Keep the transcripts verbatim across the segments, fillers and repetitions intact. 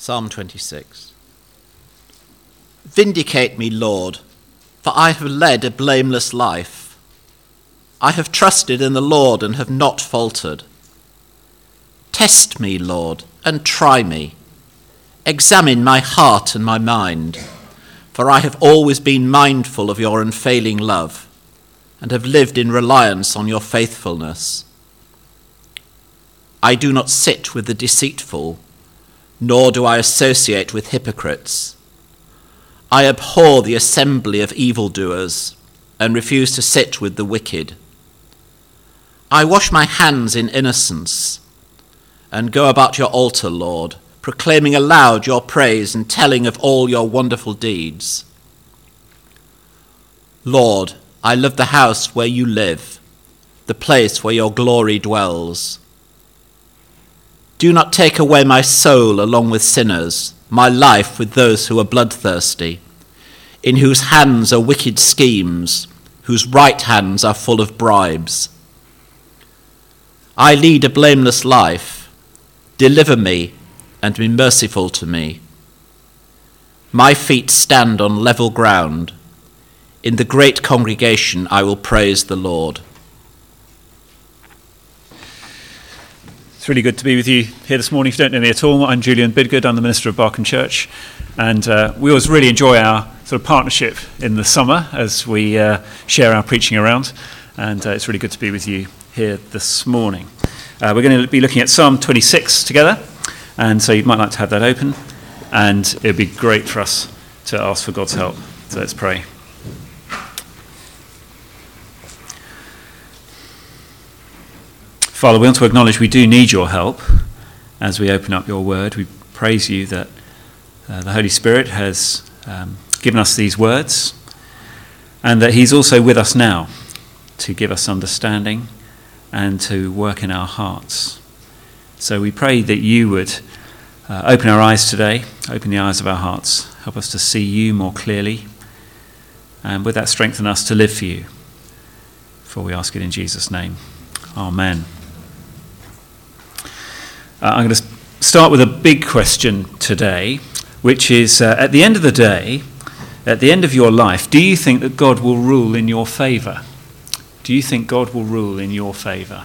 Psalm twenty-six. Vindicate me, Lord, for I have led a blameless life. I have trusted in the Lord and have not faltered. Test me, Lord, and try me. Examine my heart and my mind, for I have always been mindful of your unfailing love and have lived in reliance on your faithfulness. I do not sit with the deceitful, nor do I associate with hypocrites. I abhor the assembly of evildoers and refuse to sit with the wicked. I wash my hands in innocence and go about your altar, Lord, proclaiming aloud your praise and telling of all your wonderful deeds. Lord, I love the house where you live, the place where your glory dwells. Do not take away my soul along with sinners, my life with those who are bloodthirsty, in whose hands are wicked schemes, whose right hands are full of bribes. I lead a blameless life. Deliver me and be merciful to me. My feet stand on level ground. In the great congregation I will praise the Lord. It's really good to be with you here this morning. If you don't know me at all, I'm Julian Bidgood. I'm the minister of Barkham Church, and uh, we always really enjoy our sort of partnership in the summer as we uh, share our preaching around, and uh, it's really good to be with you here this morning. Uh, we're going to be looking at Psalm twenty-six together, and so you might like to have that open, and it would be great for us to ask for God's help. So let's pray. Father, we want to acknowledge we do need your help as we open up your word. We praise you that uh, the Holy Spirit has um, given us these words, and that he's also with us now to give us understanding and to work in our hearts. So we pray that you would uh, open our eyes today, open the eyes of our hearts, help us to see you more clearly, and with that strengthen us to live for you. For we ask it in Jesus' name. Amen. Uh, I'm going to start with a big question today, which is, uh, at the end of the day, at the end of your life, do you think that God will rule in your favour? Do you think God will rule in your favour?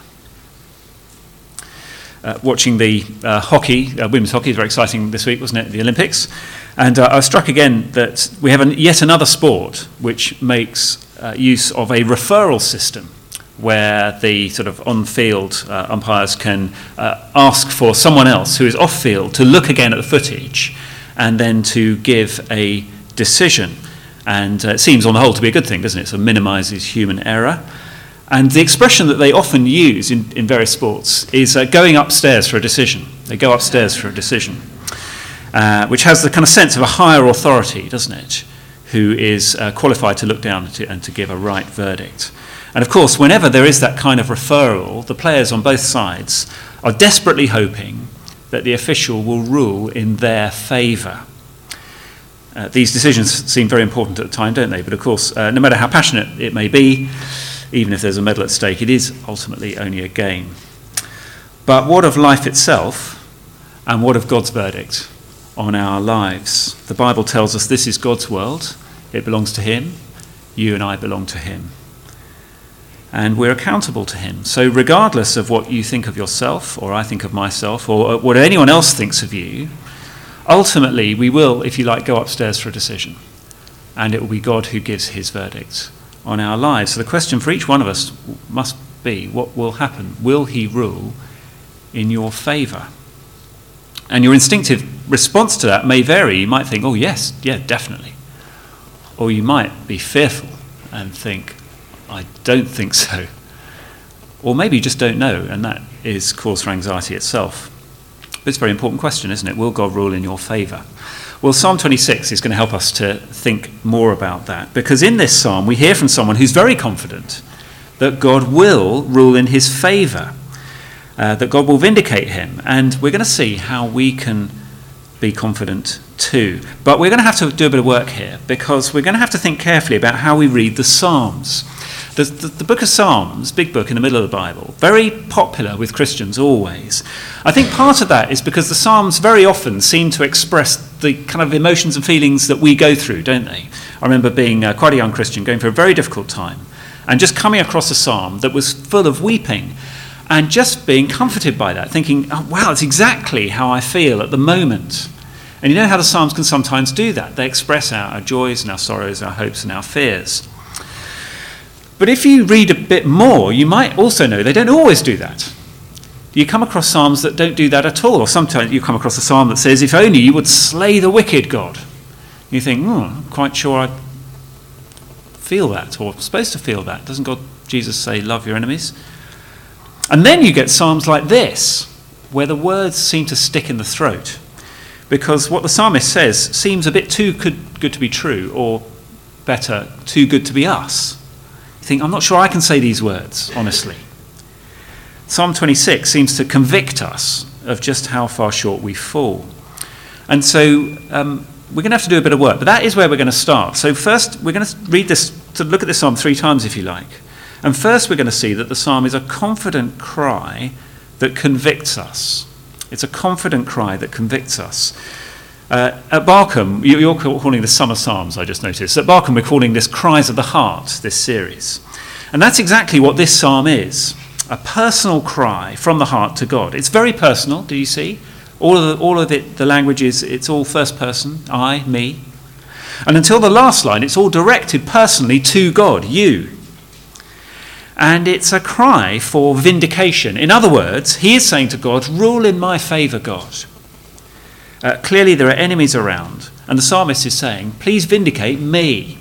Uh, watching the uh, hockey, uh, women's hockey, is very exciting this week, wasn't it, the Olympics? And uh, I was struck again that we have an, yet another sport which makes uh, use of a referral system, where the sort of on-field uh, umpires can uh, ask for someone else who is off-field to look again at the footage and then to give a decision. And uh, it seems on the whole to be a good thing, doesn't it? So it minimises human error. And the expression that they often use in, in various sports is uh, going upstairs for a decision. They go upstairs for a decision, uh, which has the kind of sense of a higher authority, doesn't it, who is uh, qualified to look down and to, and to give a right verdict. And of course, whenever there is that kind of referral, the players on both sides are desperately hoping that the official will rule in their favour. Uh, these decisions seem very important at the time, don't they? But of course, uh, no matter how passionate it may be, even if there's a medal at stake, it is ultimately only a game. But what of life itself, and what of God's verdict on our lives? The Bible tells us this is God's world. It belongs to him. You and I belong to him. And we're accountable to him. So regardless of what you think of yourself, or I think of myself, or what anyone else thinks of you, ultimately we will, if you like, go upstairs for a decision. And it will be God who gives his verdict on our lives. So the question for each one of us must be, what will happen? Will he rule in your favour? And your instinctive response to that may vary. You might think, oh yes, yeah, definitely. Or you might be fearful and think, I don't think so. Or maybe you just don't know, and that is cause for anxiety itself. But it's a very important question, isn't it? Will God rule in your favour? Well, Psalm twenty-six is going to help us to think more about that, because in this psalm we hear from someone who's very confident that God will rule in his favour, uh, that God will vindicate him, and we're going to see how we can be confident too. But we're going to have to do a bit of work here, because we're going to have to think carefully about how we read the Psalms. The, the, the book of Psalms, big book in the middle of the Bible, very popular with Christians always. I think part of that is because the Psalms very often seem to express the kind of emotions and feelings that we go through, don't they? I remember being uh, quite a young Christian, going through a very difficult time, and just coming across a psalm that was full of weeping, and just being comforted by that, thinking, oh, wow, it's exactly how I feel at the moment. And you know how the Psalms can sometimes do that. They express our, our joys and our sorrows, our hopes and our fears. But if you read a bit more, you might also know they don't always do that. You come across psalms that don't do that at all. Or sometimes you come across a psalm that says, if only you would slay the wicked, God. You think, oh, I'm quite sure I feel that, or I'm supposed to feel that. Doesn't God, Jesus say, love your enemies? And then you get psalms like this, where the words seem to stick in the throat, because what the psalmist says seems a bit too good, good to be true, or better, too good to be us. You think, I'm not sure I can say these words, honestly. Psalm twenty-six seems to convict us of just how far short we fall. And so um, we're going to have to do a bit of work, but that is where we're going to start. So first, we're going to read this, to look at this psalm three times, if you like. And first, we're going to see that the psalm is a confident cry that convicts us. It's a confident cry that convicts us. Uh, at Barkham, you're calling this Summer Psalms, I just noticed. At Barkham, we're calling this Cries of the Heart, this series. And that's exactly what this psalm is, a personal cry from the heart to God. It's very personal, do you see? All of, the, all of it, the language is, it's all first person, I, me. And until the last line, it's all directed personally to God, you. And it's a cry for vindication. In other words, he is saying to God, rule in my favour, God. Uh, clearly there are enemies around, and the psalmist is saying, please vindicate me.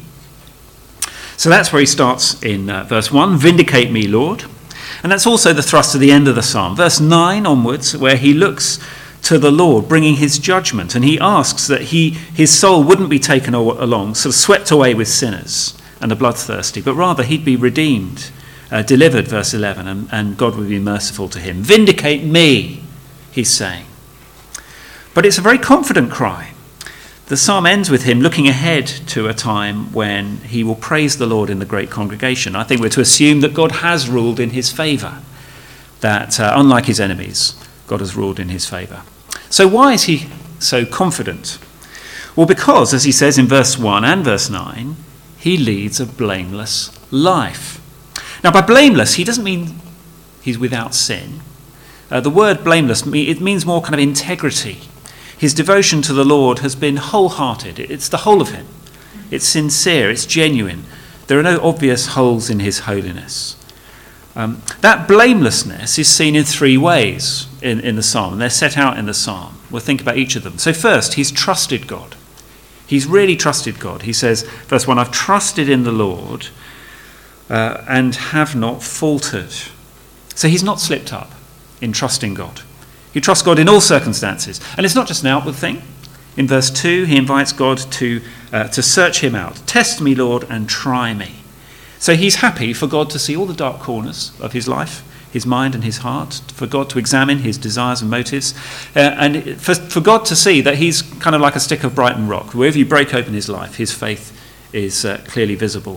So that's where he starts in uh, verse one, vindicate me, Lord. And that's also the thrust of the end of the psalm. Verse nine onwards, where he looks to the Lord, bringing his judgment, and he asks that he his soul wouldn't be taken along, sort of swept away with sinners and the bloodthirsty, but rather he'd be redeemed, uh, delivered, verse eleven, and, and God would be merciful to him. Vindicate me, he's saying. But it's a very confident cry. The psalm ends with him looking ahead to a time when he will praise the Lord in the great congregation. I think we're to assume that God has ruled in his favour, that uh, unlike his enemies, God has ruled in his favour. So why is he so confident? Well, because, as he says in verse one and verse nine, he leads a blameless life. Now, by blameless, he doesn't mean he's without sin. Uh, the word blameless, it means more kind of integrity. His devotion to the Lord has been wholehearted. It's the whole of him. It's sincere. It's genuine. There are no obvious holes in his holiness. Um, that blamelessness is seen in three ways in, in the psalm, and they're set out in the psalm. We'll think about each of them. So first, he's trusted God. He's really trusted God. He says, verse one, I've trusted in the Lord uh, and have not faltered. So he's not slipped up in trusting God. You trust God in all circumstances. And it's not just an outward thing. In verse two, he invites God to, uh, to search him out. Test me, Lord, and try me. So he's happy for God to see all the dark corners of his life, his mind and his heart, for God to examine his desires and motives, uh, and for, for God to see that he's kind of like a stick of Brighton rock. Wherever you break open his life, his faith is uh, clearly visible.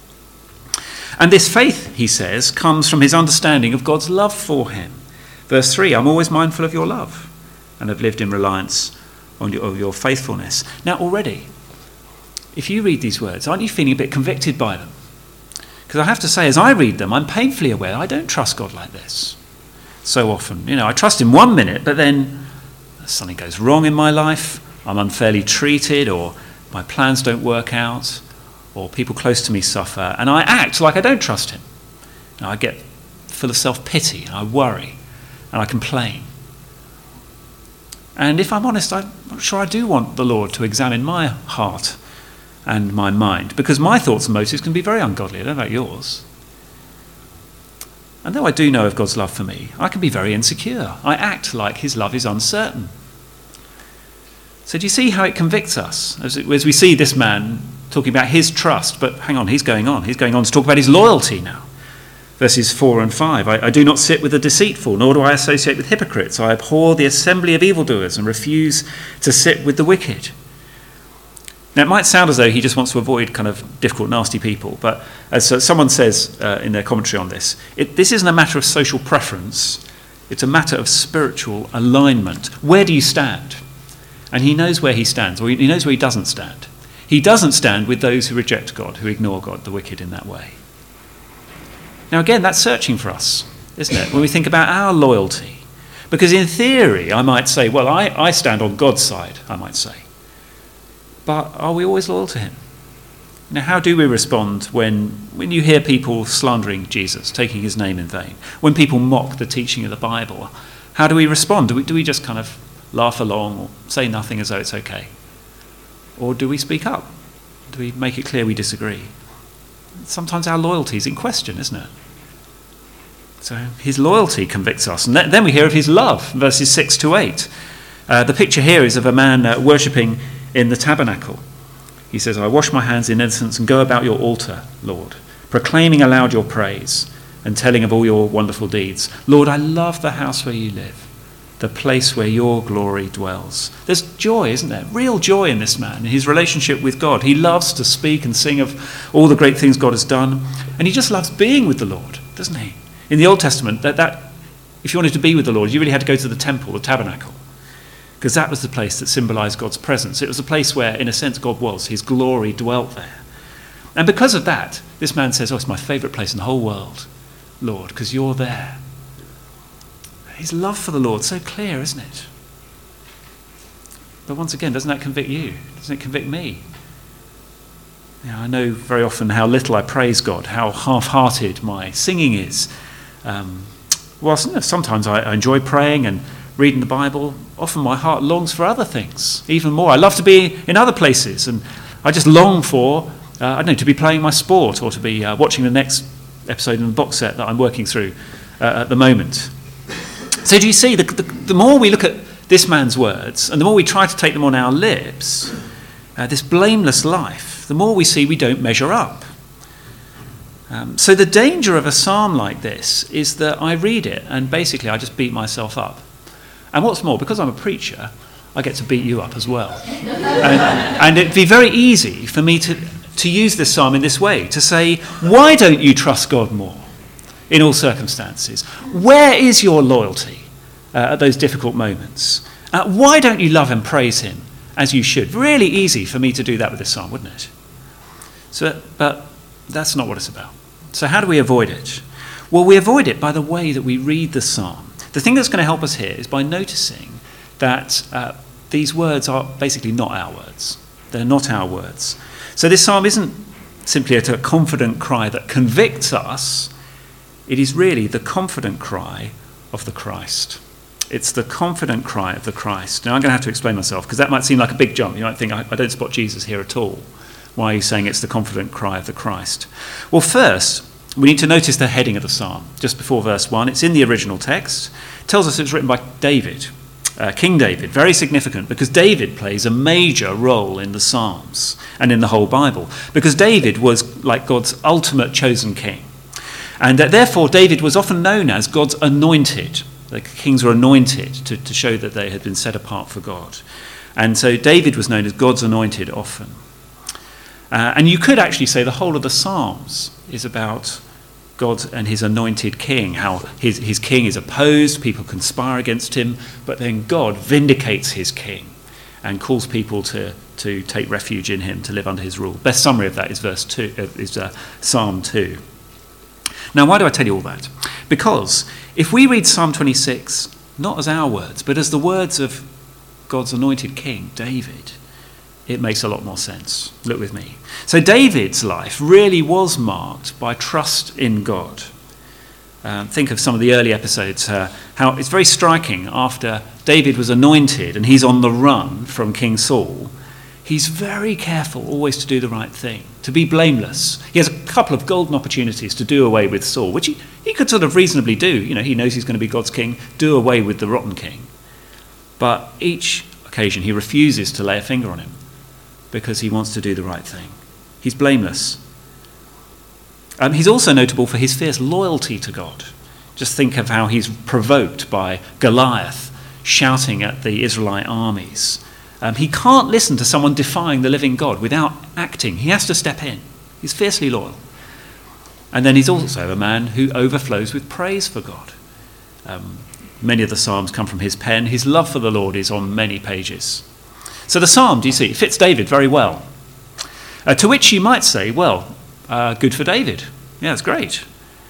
And this faith, he says, comes from his understanding of God's love for him. Verse three, I'm always mindful of your love and have lived in reliance on your, your faithfulness. Now already, if you read these words, aren't you feeling a bit convicted by them? Because I have to say, as I read them, I'm painfully aware I don't trust God like this so often. You know, I trust him one minute, but then something goes wrong in my life, I'm unfairly treated, or my plans don't work out, or people close to me suffer, and I act like I don't trust him. And I get full of self-pity, and I worry, and I complain. And if I'm honest, I'm not sure I do want the Lord to examine my heart and my mind, because my thoughts and motives can be very ungodly. I don't know about yours. And though I do know of God's love for me, I can be very insecure. I act like his love is uncertain. So do you see how it convicts us? As, it, as we see this man talking about his trust, but hang on, he's going on. He's going on to talk about his loyalty now. Verses four and five, I, I do not sit with the deceitful, nor do I associate with hypocrites. I abhor the assembly of evildoers and refuse to sit with the wicked. Now, it might sound as though he just wants to avoid kind of difficult, nasty people, but as uh, someone says uh, in their commentary on this, it, this isn't a matter of social preference, it's a matter of spiritual alignment. Where do you stand? And he knows where he stands, or he knows where he doesn't stand. He doesn't stand with those who reject God, who ignore God, the wicked in that way. Now again, that's searching for us, isn't it, when we think about our loyalty? Because in theory, I might say, well, I, I stand on God's side, I might say. But are we always loyal to him? Now, how do we respond when, when you hear people slandering Jesus, taking his name in vain? When people mock the teaching of the Bible, how do we respond? Do we, do we just kind of laugh along or say nothing as though it's okay? Or do we speak up? Do we make it clear we disagree? Sometimes our loyalty is in question, isn't it? So his loyalty convicts us. And then we hear of his love, verses six to eight. Uh, the picture here is of a man uh, worshipping in the tabernacle. He says, I wash my hands in innocence and go about your altar, Lord, proclaiming aloud your praise and telling of all your wonderful deeds. Lord, I love the house where you live, the place where your glory dwells. There's joy, isn't there? Real joy in this man, in his relationship with God. He loves to speak and sing of all the great things God has done. And he just loves being with the Lord, doesn't he? In the Old Testament, that, that if you wanted to be with the Lord, you really had to go to the temple, the tabernacle, because that was the place that symbolized God's presence. It was a place where, in a sense, God was. His glory dwelt there. And because of that, this man says, oh, it's my favorite place in the whole world, Lord, because you're there. His love for the Lord, so clear, isn't it? But once again, doesn't that convict you? Doesn't it convict me? You know, I know very often how little I praise God, how half-hearted my singing is. Um, whilst you know, sometimes I, I enjoy praying and reading the Bible, often my heart longs for other things, even more. I love to be in other places, and I just long for, uh, I don't know, to be playing my sport or to be uh, watching the next episode in the box set that I'm working through uh, at the moment. So do you see, the, the, the more we look at this man's words, and the more we try to take them on our lips, uh, this blameless life, the more we see we don't measure up. Um, so the danger of a psalm like this is that I read it and basically I just beat myself up. And what's more, because I'm a preacher, I get to beat you up as well. And, and it'd be very easy for me to, to use this psalm in this way, to say, why don't you trust God more in all circumstances? Where is your loyalty uh, at those difficult moments? Uh, why don't you love and praise him as you should? Really easy for me to do that with this psalm, wouldn't it? So, but that's not what it's about. So how do we avoid it? Well, we avoid it by the way that we read the psalm. The thing that's going to help us here is by noticing that uh, these words are basically not our words. They're not our words. So this psalm isn't simply a confident cry that convicts us. It is really the confident cry of the Christ. It's the confident cry of the Christ. Now I'm going to have to explain myself because that might seem like a big jump. You might think, I, I don't spot Jesus here at all. Why are you saying it's the confident cry of the Christ? Well, first, we need to notice the heading of the psalm. Just before verse one, it's in the original text. It tells us it's written by David, uh, King David. Very significant because David plays a major role in the Psalms and in the whole Bible. Because David was like God's ultimate chosen king. And uh, therefore David was often known as God's anointed. The kings were anointed to, to show that they had been set apart for God. And so David was known as God's anointed often. Uh, and you could actually say the whole of the Psalms is about God and his anointed king, how his, his king is opposed, people conspire against him, but then God vindicates his king and calls people to, to take refuge in him, to live under his rule. Best summary of that is verse two, uh, is uh, Psalm two. Now, why do I tell you all that? Because if we read Psalm twenty-six, not as our words, but as the words of God's anointed king, David, it makes a lot more sense. Look with me. So David's life really was marked by trust in God. Um, think of some of the early episodes, uh, how it's very striking after David was anointed and he's on the run from King Saul. He's very careful always to do the right thing, to be blameless. He has a couple of golden opportunities to do away with Saul, which he, he could sort of reasonably do. You know, he knows he's going to be God's king, do away with the rotten king. But each occasion he refuses to lay a finger on him, because he wants to do the right thing. He's blameless. Um, he's also notable for his fierce loyalty to God. Just think of how he's provoked by Goliath shouting at the Israelite armies. Um, he can't listen to someone defying the living God without acting. He has to step in. He's fiercely loyal. And then he's also a man who overflows with praise for God. Um, many of the Psalms come from his pen. His love for the Lord is on many pages. So the Psalm, do you see, fits David very well. Uh, to which you might say, well, uh, good for David. Yeah, it's great.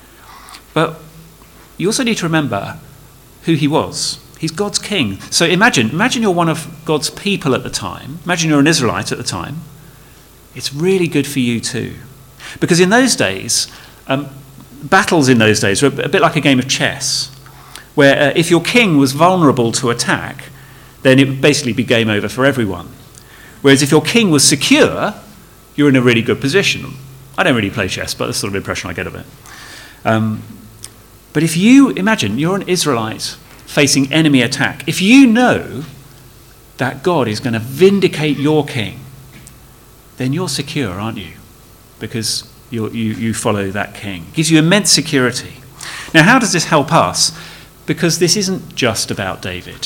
But you also need to remember who he was. He's God's king. So imagine, imagine you're one of God's people at the time. Imagine you're an Israelite at the time. It's really good for you too. Because in those days, um, battles in those days were a bit like a game of chess, where uh, if your king was vulnerable to attack, then it would basically be game over for everyone. Whereas if your king was secure, you're in a really good position. I don't really play chess, but that's the sort of impression I get of it. Um, but if you imagine you're an Israelite facing enemy attack, if you know that God is going to vindicate your king, then you're secure, aren't you? Because you're, you you follow that king. It gives you immense security. Now, how does this help us? Because this isn't just about David.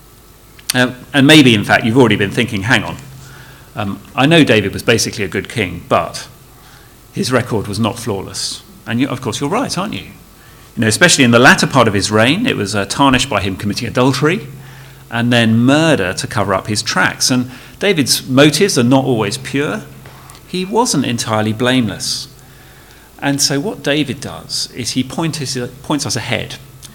Um, and maybe, in fact, you've already been thinking, hang on, um, I know David was basically a good king, but his record was not flawless. And you, of course, you're right, aren't you? You know, especially in the latter part of his reign, it was uh, tarnished by him committing adultery and then murder to cover up his tracks. And David's motives are not always pure. He wasn't entirely blameless. And so what David does is he point us, points us ahead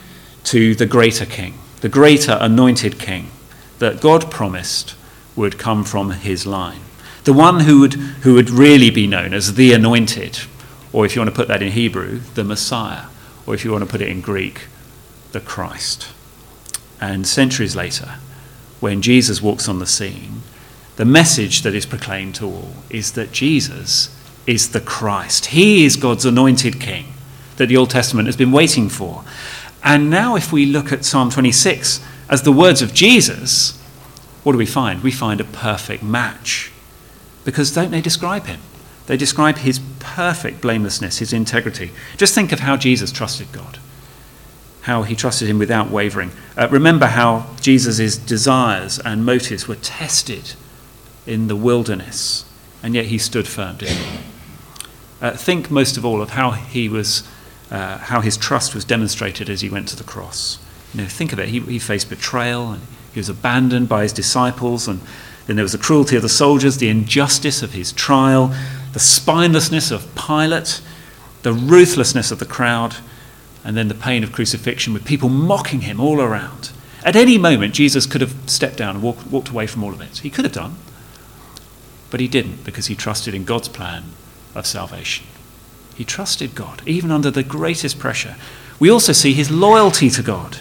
to the greater king, the greater anointed king that God promised would come from his line. The one who would, who would really be known as the anointed, or if you want to put that in Hebrew, the Messiah, or if you want to put it in Greek, the Christ. And centuries later, when Jesus walks on the scene, the message that is proclaimed to all is that Jesus is the Christ. He is God's anointed king that the Old Testament has been waiting for. And now if we look at Psalm twenty-six as the words of Jesus, what do we find? We find a perfect match. Because don't they describe him? They describe his perfect blamelessness, his integrity. Just think of how Jesus trusted God, how he trusted him without wavering. Uh, remember how Jesus' desires and motives were tested in the wilderness, and yet he stood firm, didn't he? Uh, think most of all of how he was, uh, how his trust was demonstrated as he went to the cross. You know, think of it. He, he faced betrayal, and he was abandoned by his disciples, and then there was the cruelty of the soldiers, the injustice of his trial, the spinelessness of Pilate, the ruthlessness of the crowd, and then the pain of crucifixion with people mocking him all around. At any moment, Jesus could have stepped down and walked, walked away from all of it. He could have done, but he didn't, because he trusted in God's plan of salvation. He trusted God, even under the greatest pressure. We also see his loyalty to God.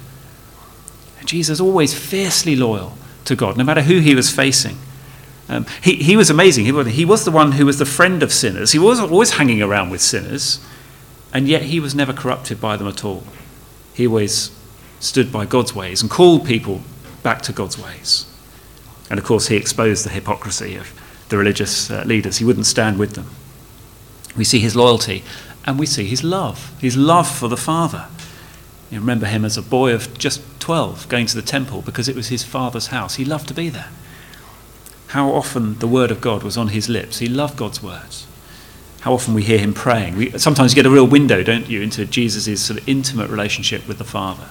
And Jesus always fiercely loyal to God, no matter who he was facing. Um, he, he was amazing. He, he was the one who was the friend of sinners. He was always hanging around with sinners, and yet he was never corrupted by them at all. He always stood by God's ways and called people back to God's ways. And of course, he exposed the hypocrisy of the religious uh, leaders. He wouldn't stand with them. We see his loyalty, and we see his love, his love for the Father. You remember him as a boy of just twelve going to the temple because it was his father's house. He loved to be there. How often the word of God was on his lips. He loved God's words. How often we hear him praying. We, sometimes you get a real window, don't you, into Jesus' sort of intimate relationship with the Father.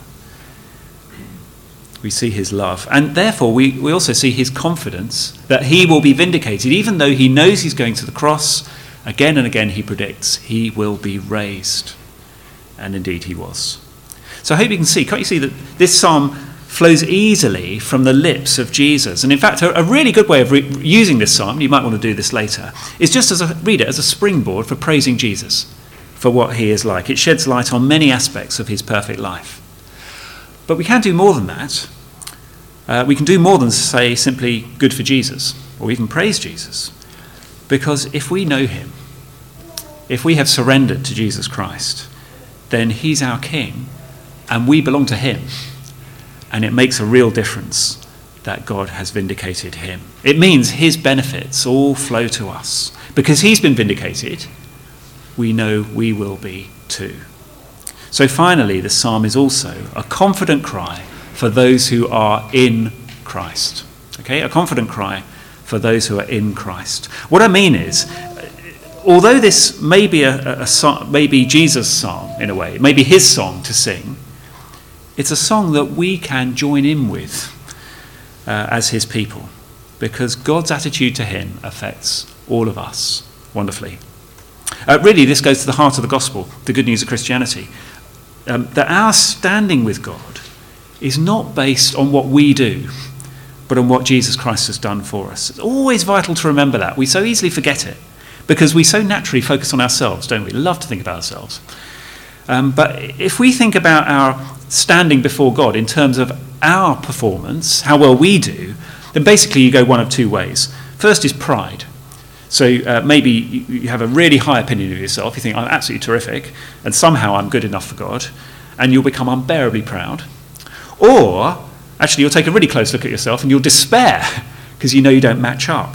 We see his love. And therefore, we, we also see his confidence that he will be vindicated. Even though he knows he's going to the cross, again and again he predicts he will be raised. And indeed he was. So I hope you can see, can't you see that this psalm flows easily from the lips of Jesus? And in fact, a, a really good way of re- using this psalm, you might want to do this later, is just as a, read it as a springboard for praising Jesus for what he is like. It sheds light on many aspects of his perfect life. But we can do more than that. Uh, we can do more than say simply good for Jesus, or even praise Jesus. Because if we know him, if we have surrendered to Jesus Christ, then he's our king, and we belong to him. And it makes a real difference that God has vindicated him. It means his benefits all flow to us. Because he's been vindicated, we know we will be too. So finally, the psalm is also a confident cry for those who are in Christ. Okay, a confident cry for those who are in Christ. What I mean is, although this may be a, a, a song, maybe Jesus' psalm in a way, it may be his song to sing, it's a song that we can join in with uh, as his people, because God's attitude to him affects all of us wonderfully. Uh, really, this goes to the heart of the gospel, the good news of Christianity, um, that our standing with God is not based on what we do, but on what Jesus Christ has done for us. It's always vital to remember that. We so easily forget it because we so naturally focus on ourselves, don't we? Love to think about ourselves. Um, but if we think about our standing before God in terms of our performance, how well we do, then basically you go one of two ways. First is pride. So uh, maybe you have a really high opinion of yourself. You think, I'm absolutely terrific, and somehow I'm good enough for God, and you'll become unbearably proud. Or, actually, you'll take a really close look at yourself, and you'll despair, because you know you don't match up.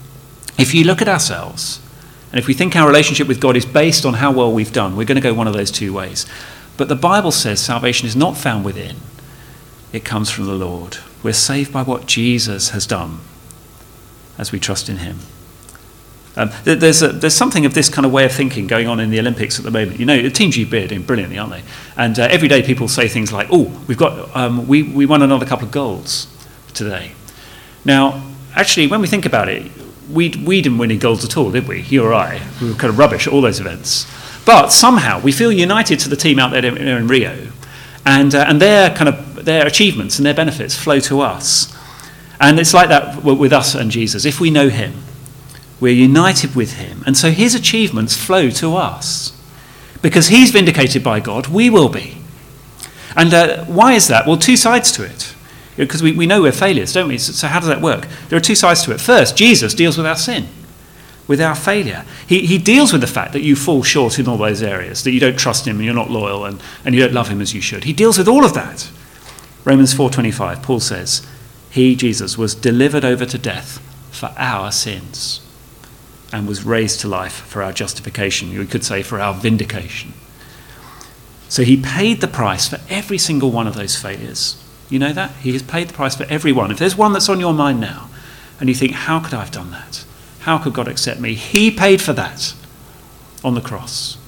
If you look at ourselves, and if we think our relationship with God is based on how well we've done, we're going to go one of those two ways. But the Bible says salvation is not found within. It comes from the Lord. We're saved by what Jesus has done as we trust in him. Um, there's, a, there's something of this kind of way of thinking going on in the Olympics at the moment. You know, the Team G B are doing brilliantly, aren't they? And uh, every day people say things like, oh, we've got, um, we, we won another couple of golds today. Now, actually, when we think about it, we, we didn't win any golds at all, did we? You or I. We were kind of rubbish at all those events. But somehow we feel united to the team out there in, in Rio. And, uh, and their kind of their achievements and their benefits flow to us. And it's like that with us and Jesus. If we know him, we're united with him. And so his achievements flow to us. Because he's vindicated by God, we will be. And uh, why is that? Well, two sides to it. Because we, we know we're failures, don't we? So, so how does that work? There are two sides to it. First, Jesus deals with our sin, with our failure. He, he deals with the fact that you fall short in all those areas, that you don't trust him and you're not loyal and, and you don't love him as you should. He deals with all of that. Romans four twenty-five, Paul says, he, Jesus, was delivered over to death for our sins and was raised to life for our justification. You could say for our vindication. So he paid the price for every single one of those failures. You know that? He has paid the price for every one. If there's one that's on your mind now, and you think, how could I have done that? How could God accept me? He paid for that on the cross.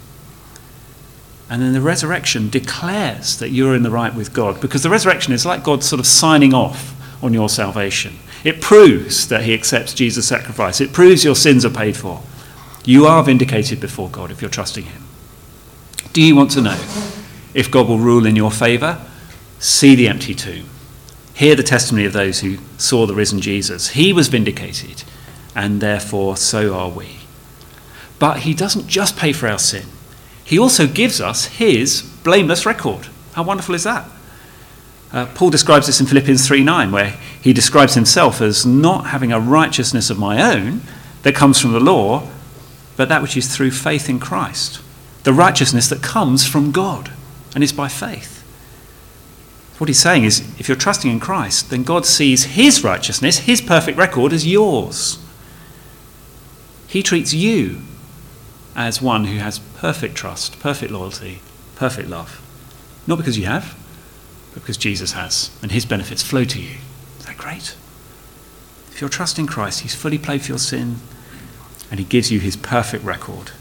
And then the resurrection declares that you're in the right with God, because the resurrection is like God sort of signing off on your salvation. It proves that he accepts Jesus' sacrifice. It proves your sins are paid for. You are vindicated before God if you're trusting him. Do you want to know if God will rule in your favour? See the empty tomb. Hear the testimony of those who saw the risen Jesus. He was vindicated, and therefore so are we. But he doesn't just pay for our sin. He also gives us his blameless record. How wonderful is that? Uh, Paul describes this in Philippians three nine, where he describes himself as not having a righteousness of my own that comes from the law, but that which is through faith in Christ. The righteousness that comes from God and is by faith. What he's saying is, if you're trusting in Christ, then God sees his righteousness, his perfect record, as yours. He treats you as one who has perfect trust, perfect loyalty, perfect love. Not because you have, but because Jesus has, and his benefits flow to you. Is that great? If you're trusting Christ, he's fully paid for your sin, and he gives you his perfect record.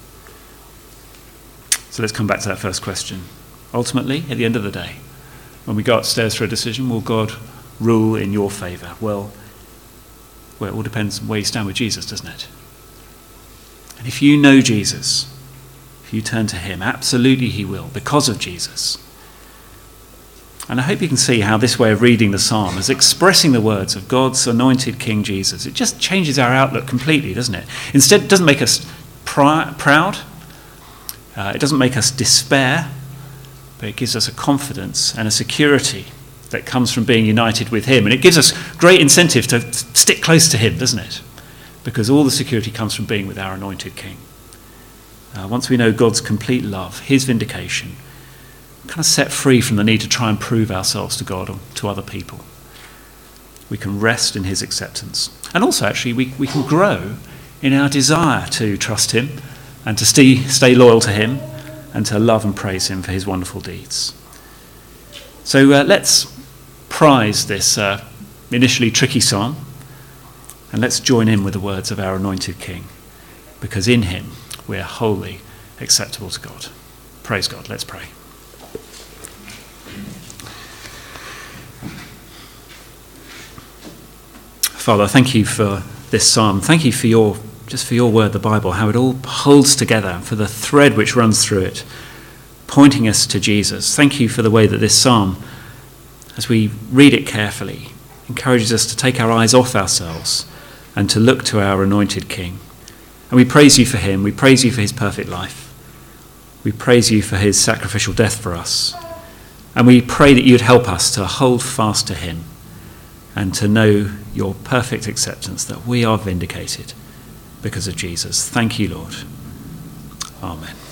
So let's come back to that first question. Ultimately, at the end of the day, when we go upstairs for a decision, will God rule in your favour? Well, well, it all depends on where you stand with Jesus, doesn't it? And if you know Jesus, if you turn to him, absolutely he will, because of Jesus. And I hope you can see how this way of reading the psalm is expressing the words of God's anointed King Jesus. It just changes our outlook completely, doesn't it? Instead, it doesn't make us pr- proud. Uh, it doesn't make us despair. But it gives us a confidence and a security that comes from being united with him. And it gives us great incentive to stick close to him, doesn't it? Because all the security comes from being with our anointed King. Uh, once we know God's complete love, his vindication, kind of set free from the need to try and prove ourselves to God or to other people. We can rest in his acceptance. And also, actually, we, we can grow in our desire to trust him and to stay, stay loyal to him and to love and praise him for his wonderful deeds. So uh, let's prize this uh, initially tricky psalm, and let's join in with the words of our anointed King, because in him we are wholly acceptable to God. Praise God. Let's pray. Father, thank you for this psalm. Thank you for your, just for your word, the Bible, how it all holds together, for the thread which runs through it, pointing us to Jesus. Thank you for the way that this psalm, as we read it carefully, encourages us to take our eyes off ourselves and to look to our anointed King. And we praise you for him. We praise you for his perfect life. We praise you for his sacrificial death for us. And we pray that you'd help us to hold fast to him and to know your perfect acceptance, that we are vindicated because of Jesus. Thank you, Lord. Amen.